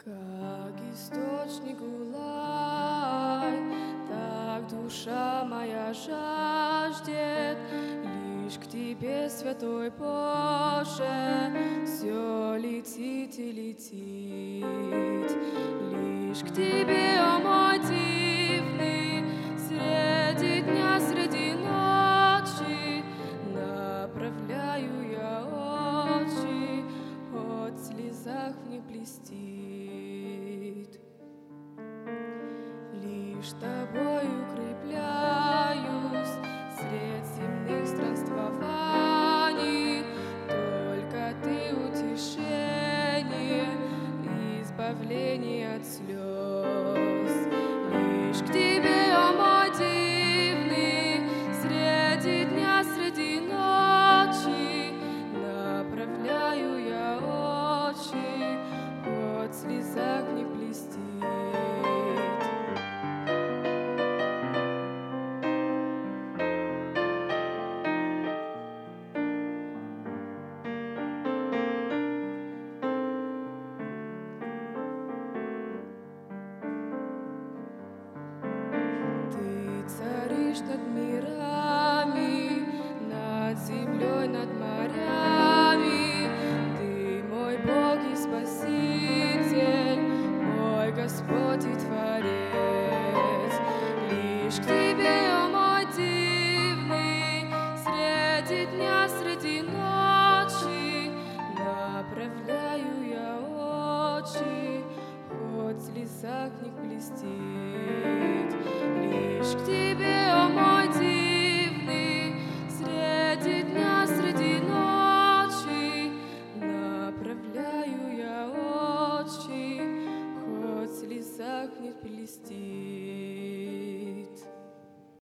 Как источник улай, так душа моя жаждет лишь к Тебе, Святой Боже, все летит и летит. Лишь к Тебе, о мой дивный, среди дня, среди ночи направляю я очи, от слезах в них блестит. Лишь Тобой укрепляюсь средь земных странствований, только Ты утешение, избавление от слез. Лишь к Тебе, о мой дивный, среди дня, среди ночи направляю я очи, от слезах в них блестит. Царишь над мирами, над землей, над морями. Ты мой Бог и Спаситель, мой Господь и Творец. Лишь к Тебе, о мой дивный, среди дня, среди ночи направляю я очи, хоть в слезах в них блестит.